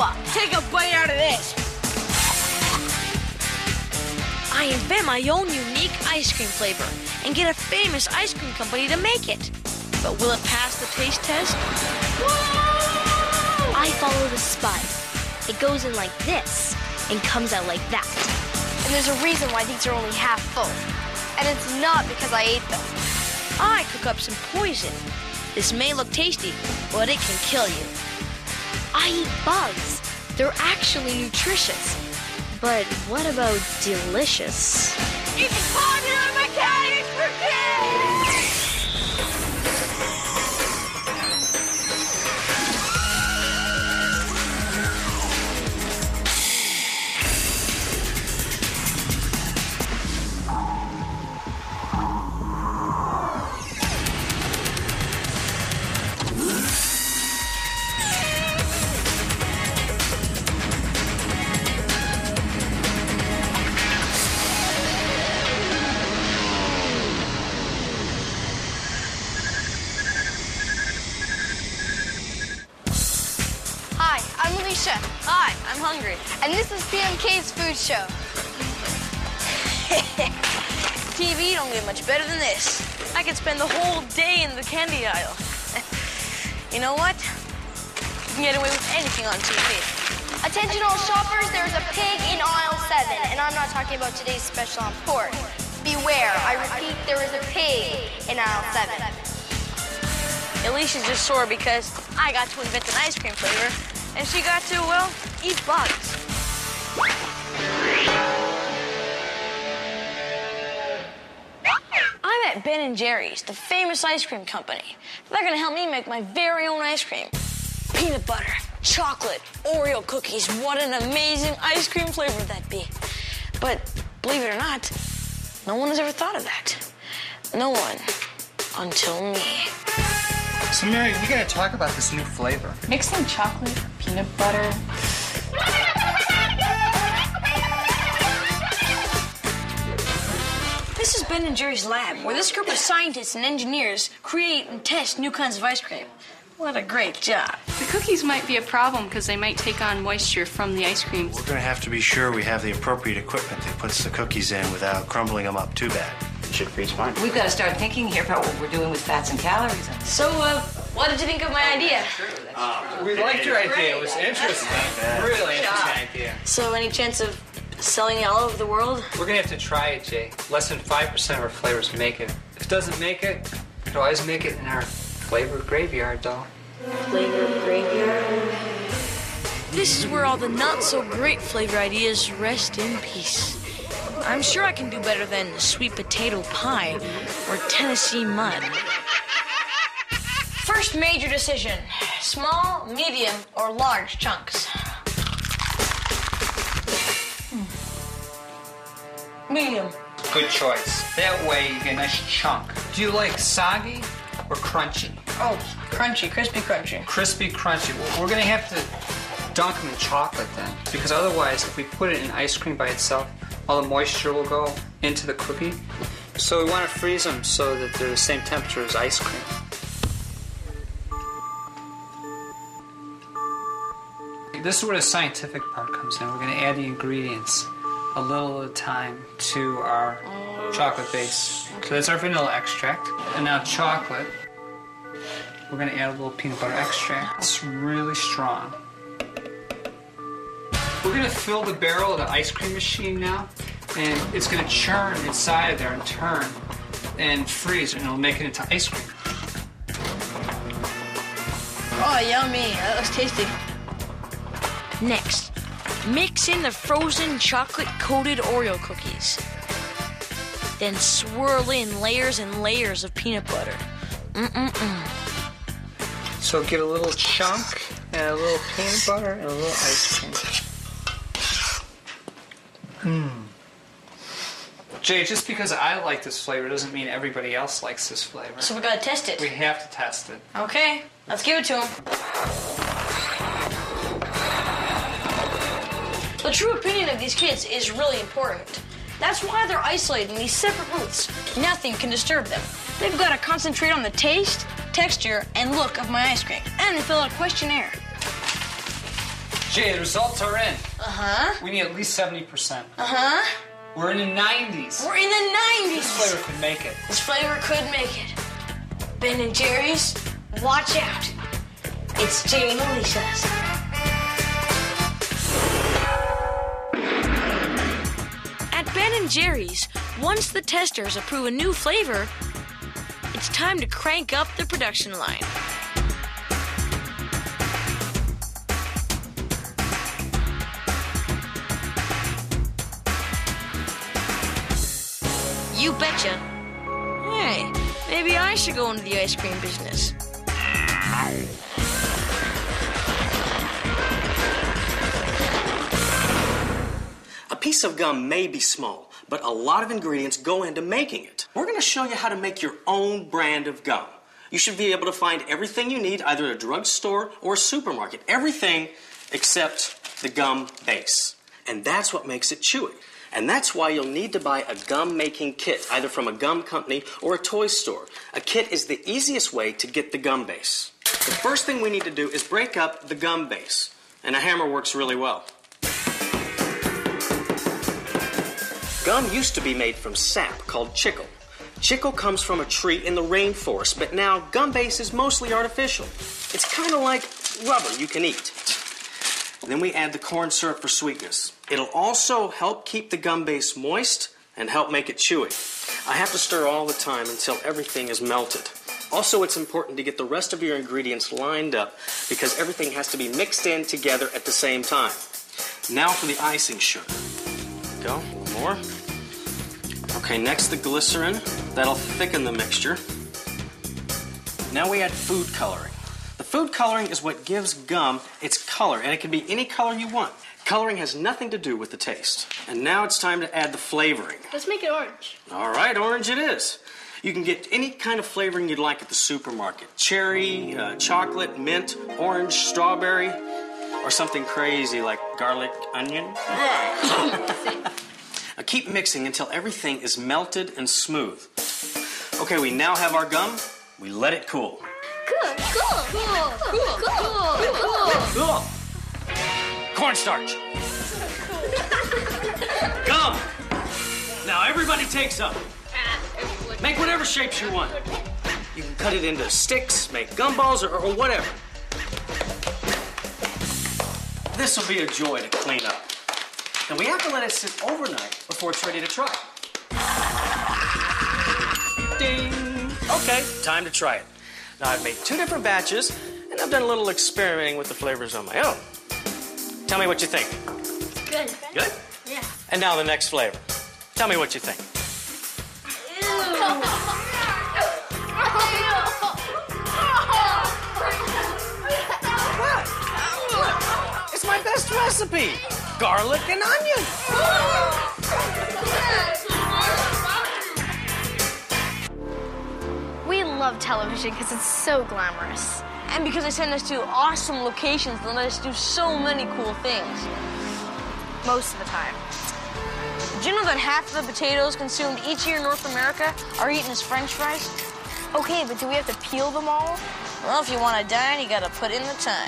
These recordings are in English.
up. Take a bite out of this. I invent my own unique ice cream flavor and get a famous ice cream company to make it. But will it pass the taste test? Whoa! I follow the spud. It goes in like this and comes out like that. And there's a reason why these are only half full. And it's not because I ate them. I cook up some poison. This may look tasty, but it can kill you. I eat bugs. They're actually nutritious. But what about delicious? It's popular mechanics for kids! Hi, I'm hungry. And this is PMK's food show. TV don't get much better than this. I could spend the whole day in the candy aisle. You know what? You can get away with anything on TV. Attention all shoppers, there's a pig in aisle 7. And I'm not talking about today's special on pork. Beware, I repeat, there is a pig in aisle 7. Alicia's just sore because I got to invent an ice cream flavor. And she got to, well, eat bugs. I'm at Ben & Jerry's, the famous ice cream company. They're gonna help me make my very own ice cream. Peanut butter, chocolate, Oreo cookies. What an amazing ice cream flavor that'd be. But believe it or not, no one has ever thought of that. No one until me. So, Mary, we gotta talk about this new flavor. Mixing chocolate, peanut butter. This is Ben & Jerry's lab, where this group of scientists and engineers create and test new kinds of ice cream. What a great job. The cookies might be a problem because they might take on moisture from the ice creams. We're gonna have to be sure we have the appropriate equipment that puts the cookies in without crumbling them up too bad. Should freeze fine. We've got to start thinking here about what we're doing with fats and calories. So, what did you think of my idea? We liked your idea. It was interesting. Really interesting idea. So, any chance of selling it all over the world? We're gonna have to try it, Jay. Less than 5% of our flavors make it. If it doesn't make it, it'll always make it in our flavor graveyard, though. Flavor graveyard? This is where all the not-so-great flavor ideas rest in peace. I'm sure I can do better than sweet potato pie or Tennessee mud. First major decision, small, medium, or large chunks. Medium. Good choice. That way you get a nice chunk. Do you like soggy or crunchy? Oh, crunchy, crispy crunchy. Crispy crunchy. Well, we're gonna have to dunk them in chocolate then, because otherwise, if we put it in ice cream by itself, all the moisture will go into the cookie. So we want to freeze them so that they're the same temperature as ice cream. This is where the scientific part comes in. We're going to add the ingredients a little at a time to our chocolate base. So that's our vanilla extract. And now chocolate. We're going to add a little peanut butter extract. It's really strong. We're going to fill the barrel of the ice cream machine now, and it's going to churn inside of there and turn and freeze, and it'll make it into ice cream. Oh, yummy. That looks tasty. Next, mix in the frozen chocolate-coated Oreo cookies. Then swirl in layers and layers of peanut butter. So get a little chunk, and a little peanut butter, and a little ice cream. Jay, just because I like this flavor doesn't mean everybody else likes this flavor. So we gotta test it. We have to test it. Okay, let's give it to him. The true opinion of these kids is really important. That's why they're isolated in these separate booths. Nothing can disturb them. They've got to concentrate on the taste, texture, and look of my ice cream. And they fill out a questionnaire. Jay, the results are in. Uh-huh. We need at least 70%. Uh-huh. We're in the 90s. We're in the 90s. This flavor could make it. This flavor could make it. Ben and Jerry's, watch out. It's Jay and Alicia's. At Ben and Jerry's, once the testers approve a new flavor, it's time to crank up the production line. You betcha. Hey, maybe I should go into the ice cream business. A piece of gum may be small, but a lot of ingredients go into making it. We're going to show you how to make your own brand of gum. You should be able to find everything you need either at a drugstore or a supermarket. Everything except the gum base. And that's what makes it chewy. And that's why you'll need to buy a gum-making kit, either from a gum company or a toy store. A kit is the easiest way to get the gum base. The first thing we need to do is break up the gum base. And a hammer works really well. Gum used to be made from sap called chicle. Chicle comes from a tree in the rainforest, but now gum base is mostly artificial. It's kind of like rubber you can eat. Then we add the corn syrup for sweetness. It'll also help keep the gum base moist and help make it chewy. I have to stir all the time until everything is melted. Also, it's important to get the rest of your ingredients lined up because everything has to be mixed in together at the same time. Now for the icing sugar. Go, a little more. Okay, next the glycerin. That'll thicken the mixture. Now we add food coloring. The food coloring is what gives gum its color, and it can be any color you want. Coloring has nothing to do with the taste. And now it's time to add the flavoring. Let's make it orange. All right, orange it is. You can get any kind of flavoring you'd like at the supermarket. Cherry, chocolate, mint, orange, strawberry, or something crazy like garlic onion. Now keep mixing until everything is melted and smooth. Okay, we now have our gum. We let it cool. Cool. Cornstarch. Gum. Now everybody take some. Make whatever shapes you want. You can cut it into sticks, make gumballs, or whatever. This will be a joy to clean up. And we have to let it sit overnight before it's ready to try. Ding. Okay, time to try it. Now I've made 2 different batches, and I've done a little experimenting with the flavors on my own. Tell me what you think. Good. Good? Yeah. And now the next flavor. Tell me what you think. What? It's my best recipe. Garlic and onion. We love television because it's so glamorous. And because they send us to awesome locations that let us do so many cool things. Most of the time. Did you know that half of the potatoes consumed each year in North America are eaten as French fries? Okay, but do we have to peel them all? Well, if you want to dine, you gotta put in the time.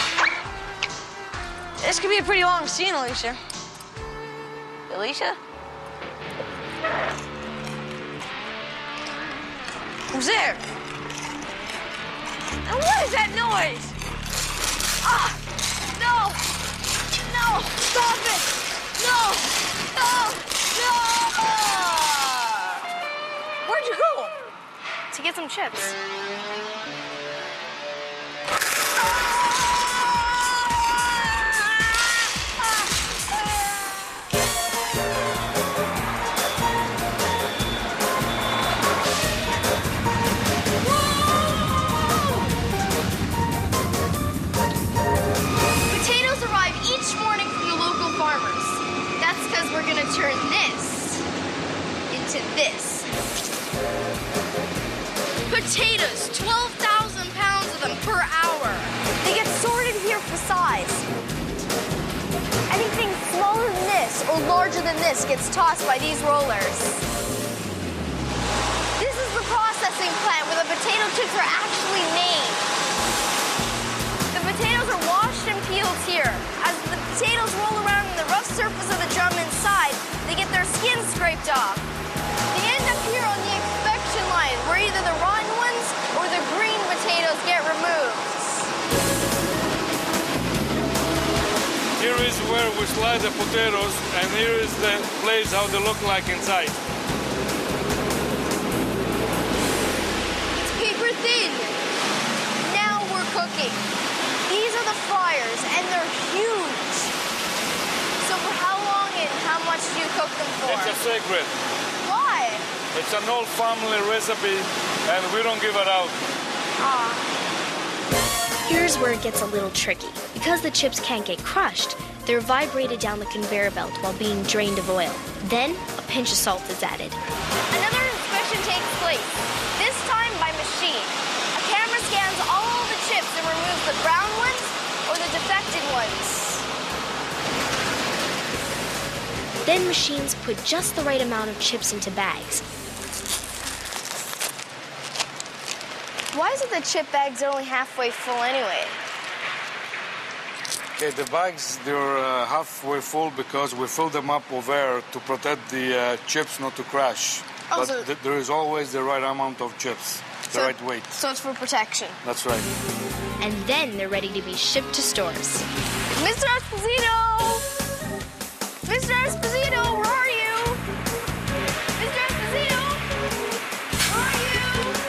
This could be a pretty long scene, Alicia. Alicia? Who's there? And what is that noise? Ah! No! No! Stop it! No! No! No! Where'd you go? To get some chips. Potatoes arrive each morning from the local farmers. That's because we're gonna turn this into this. Potatoes, 12,000 pounds of them per hour. They get sorted here for size. Anything smaller than this or larger than this gets tossed by these rollers. This is the processing plant where the potato chips are actually made. The potatoes are washed and peeled here. As stop. They end up here on the inspection line, where either the rotten ones or the green potatoes get removed. Here is where we slide the potatoes, and here is the place how they look like inside. It's paper thin. Now we're cooking. These are the fryers, and they're huge. So for how long and how much do you cook them for? It's a secret. Why? It's an old family recipe, and we don't give it out. Here's where it gets a little tricky. Because the chips can't get crushed, they're vibrated down the conveyor belt while being drained of oil. Then, a pinch of salt is added. Another inspection takes place, this time by machine. A camera scans all the chips and removes the brown ones or the defected ones. Then machines put just the right amount of chips into bags. Why is it the chip bags are only halfway full anyway? Okay, the bags, they're halfway full because we fill them up with air to protect the chips not to crash. Oh, But there is always the right amount of chips, the right weight. So it's for protection. That's right. And then they're ready to be shipped to stores. Mr. Esposito! Mr. Esposito, where are you? Mr. Esposito! Where are you?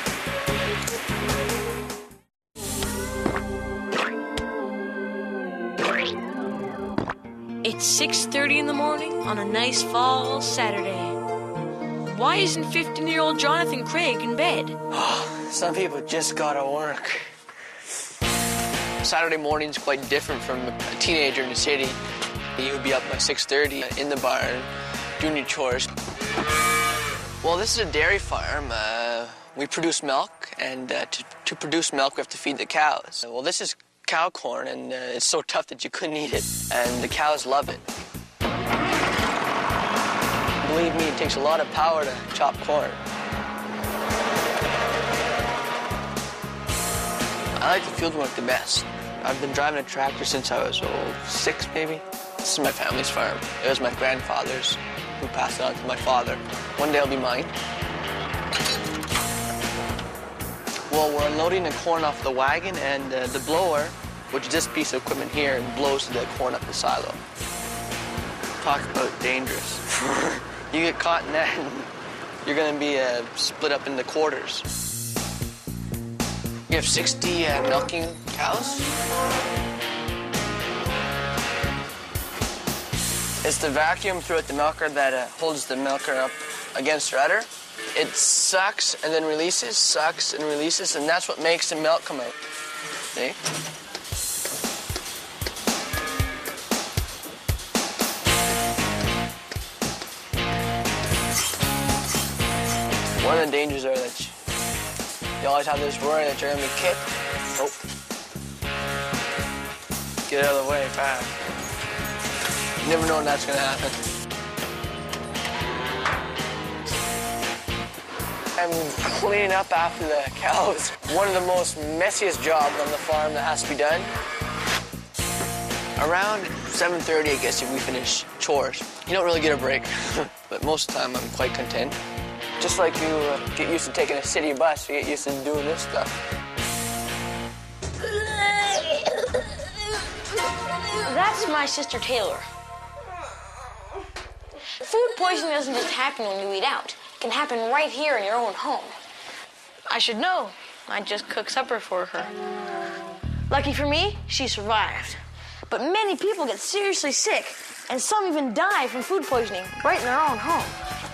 It's 6:30 in the morning on a nice fall Saturday. Why isn't 15-year-old Jonathan Craig in bed? Some people just gotta work. Saturday morning's quite different from a teenager in the city. You would be up by 6:30 in the barn, doing your chores. Well, this is a dairy farm. We produce milk, and to produce milk, we have to feed the cows. Well, this is cow corn, and it's so tough that you couldn't eat it, and the cows love it. Believe me, it takes a lot of power to chop corn. I like the field work the best. I've been driving a tractor since I was 6, maybe. This is my family's farm. It was my grandfather's, who passed it on to my father. One day it'll be mine. Well, we're unloading the corn off the wagon, and the blower, which is this piece of equipment here, blows the corn up the silo. Talk about dangerous. You get caught in that, you're gonna be split up into quarters. You have 60 milking cows. It's the vacuum throughout the milker that holds the milker up against the udder. It sucks and then releases, sucks and releases, and that's what makes the milk come out. See? One of the dangers are that you always have this worry that you're gonna be kicked. Oh. Get out of the way fast. You never know when that's gonna happen. I'm cleaning up after the cows. One of the most messiest jobs on the farm that has to be done. Around 7:30, I guess, if we finish chores. You don't really get a break, but most of the time I'm quite content. Just like you get used to taking a city bus, you get used to doing this stuff. That's my sister Taylor. Food poisoning doesn't just happen when you eat out. It can happen right here in your own home. I should know. I just cooked supper for her. Lucky for me, she survived. But many people get seriously sick, and some even die from food poisoning right in their own home.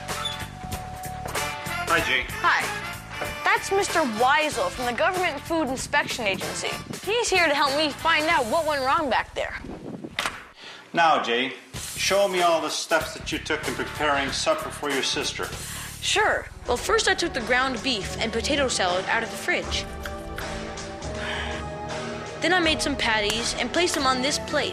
Hi, Jay. Hi. That's Mr. Weisel from the Government Food Inspection Agency. He's here to help me find out what went wrong back there. Now, Jay, show me all the steps that you took in preparing supper for your sister. Sure. Well, first I took the ground beef and potato salad out of the fridge. Then I made some patties and placed them on this plate.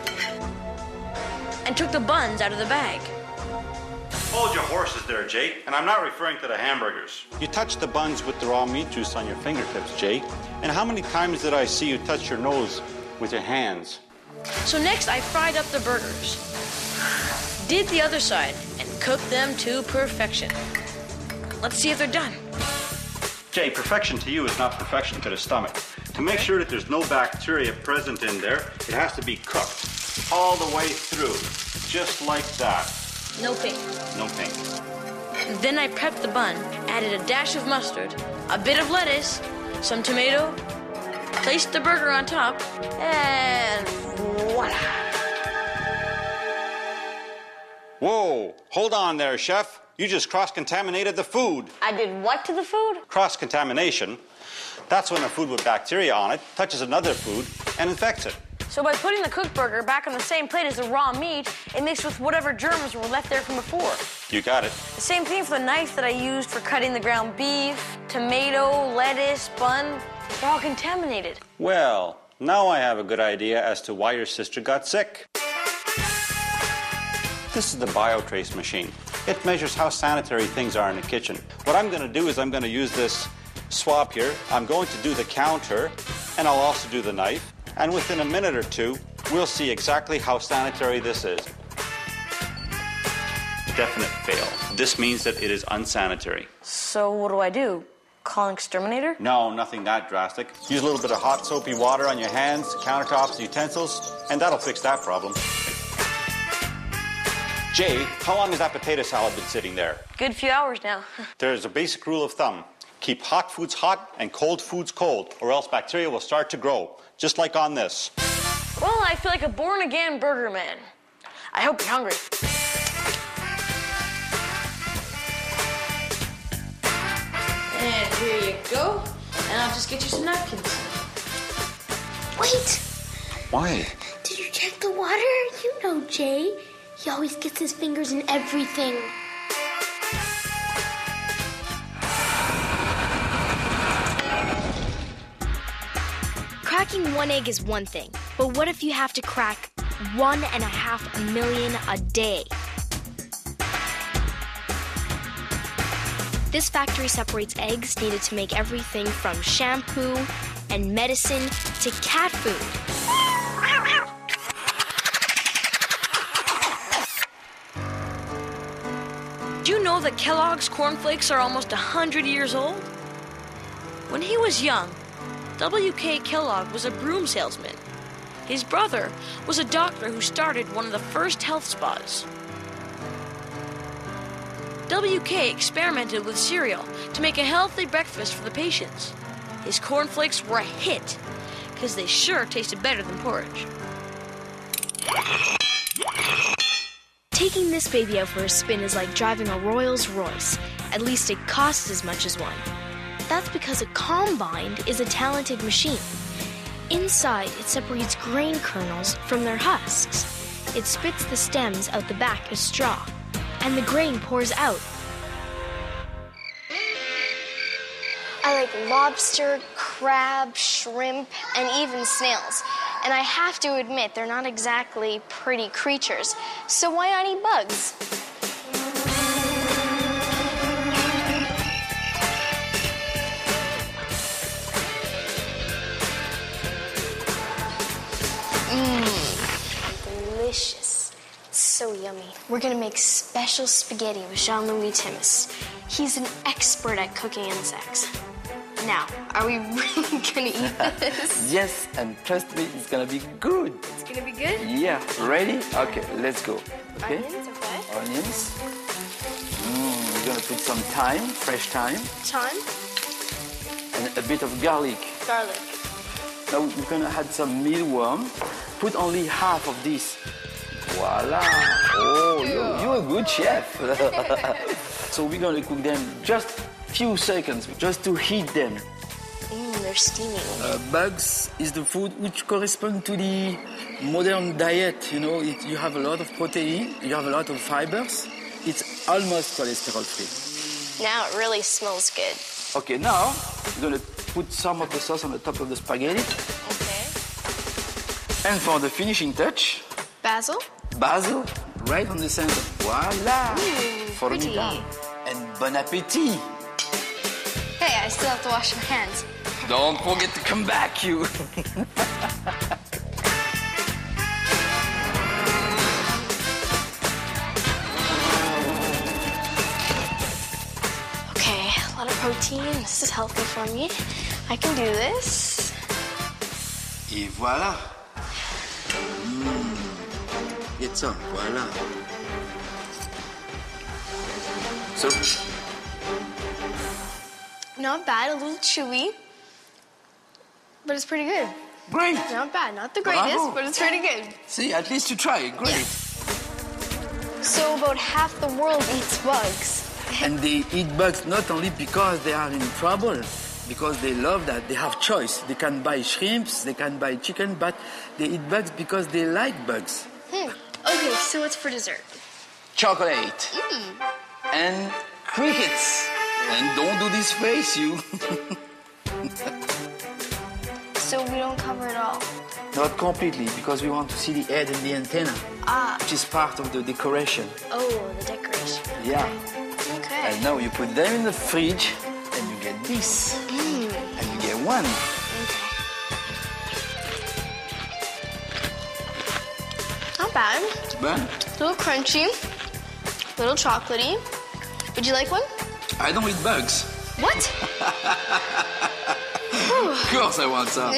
And took the buns out of the bag. Hold your horses there, Jay, and I'm not referring to the hamburgers. You touched the buns with the raw meat juice on your fingertips, Jay. And how many times did I see you touch your nose with your hands? So next I fried up the burgers. Did the other side and cook them to perfection. Let's see if they're done. Jay, perfection to you is not perfection to the stomach. To make sure that there's no bacteria present in there, it has to be cooked all the way through, just like that. No pink. No pink. Then I prepped the bun, added a dash of mustard, a bit of lettuce, some tomato, placed the burger on top, and voila. Whoa, hold on there, chef. You just cross-contaminated the food. I did what to the food? Cross-contamination. That's when a food with bacteria on it touches another food and infects it. So by putting the cooked burger back on the same plate as the raw meat, it mixed with whatever germs were left there from before. You got it. The same thing for the knife that I used for cutting the ground beef, tomato, lettuce, bun. They're all contaminated. Well, now I have a good idea as to why your sister got sick. This is the BioTrace machine. It measures how sanitary things are in the kitchen. What I'm going to do is I'm going to use this swab here. I'm going to do the counter, and I'll also do the knife. And within a minute or two, we'll see exactly how sanitary this is. Definite fail. This means that it is unsanitary. So what do I do? Call an exterminator? No, nothing that drastic. Use a little bit of hot soapy water on your hands, countertops, utensils, and that'll fix that problem. Jay, how long has that potato salad been sitting there? Good few hours now. There's a basic rule of thumb. Keep hot foods hot and cold foods cold, or else bacteria will start to grow, just like on this. Well, I feel like a born-again burger man. I hope you're hungry. And here you go. And I'll just get you some napkins. Wait! Why? Did you check the water? You know Jay. He always gets his fingers in everything. Cracking one egg is one thing, but what if you have to crack 1.5 million a day? This factory separates eggs needed to make everything from shampoo and medicine to cat food. Do you know that Kellogg's cornflakes are almost 100 years old? When he was young, W.K. Kellogg was a broom salesman. His brother was a doctor who started one of the first health spas. W.K. experimented with cereal to make a healthy breakfast for the patients. His cornflakes were a hit because they sure tasted better than porridge. Taking this baby out for a spin is like driving a Rolls Royce. At least it costs as much as one. That's because a combine is a talented machine. Inside, it separates grain kernels from their husks. It spits the stems out the back as straw, and the grain pours out. I like lobster, crab, shrimp, and even snails. And I have to admit, they're not exactly pretty creatures. So why not eat bugs? Delicious. So yummy. We're gonna make special spaghetti with Jean-Louis Timus. He's an expert at cooking insects. Now, are we really gonna eat this? Yes, and trust me, it's gonna be good. It's gonna be good? Yeah, ready? Okay, let's go. Okay? Onions, okay. Onions. We're gonna put some thyme, fresh thyme, Thyme, and a bit of garlic. garlic. Now we're gonna add some mealworm. Put only half of this. Voila! Oh, you're a good chef. So we're gonna cook them just few seconds, just to heat them. They're steaming. Bugs is the food which correspond to the modern diet. You know, you have a lot of protein, you have a lot of fibers. It's almost cholesterol free. Now it really smells good. Okay, now we're gonna put some of the sauce on the top of the spaghetti. Okay. And for the finishing touch, Basil? basil right on the center. Voila! Pretty. And bon appetit! Hey, I still have to wash my hands. Don't forget to come back, you. protein. This is healthy for me. I can do this. Et voilà. Get some, voilà. So, Not bad, a little chewy, but it's pretty good. great. Not bad, not the greatest, Bravo. but it's pretty good. See, at least you try. Great. So about half the world eats bugs. And they eat bugs not only because they are in trouble, because they love that. They have choice. They can buy shrimps, they can buy chicken, but they eat bugs because they like bugs. Okay, so what's for dessert? Chocolate. And crickets. And don't do this face, you. So we don't cover it all. Not completely, because we want to see the head and the antenna, which is part of the decoration. Oh, the decoration. Yeah. Okay. And now you put them in the fridge, and you get this. And you get one. Not bad. But A little crunchy, a little chocolatey. Would you like one? I don't eat bugs. What? Of course I want some.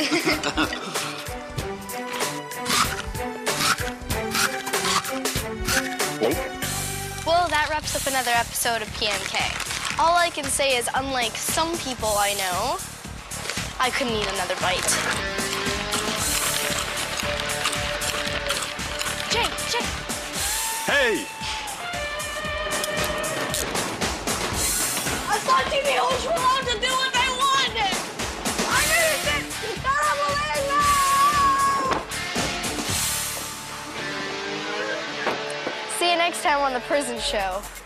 Well, that wraps up another episode of PMK. All I can say is, unlike some people I know, I couldn't eat another bite. Jay! Hey! I thought TVOs were allowed to do what they wanted. I didn't think See you next time on The Prison Show.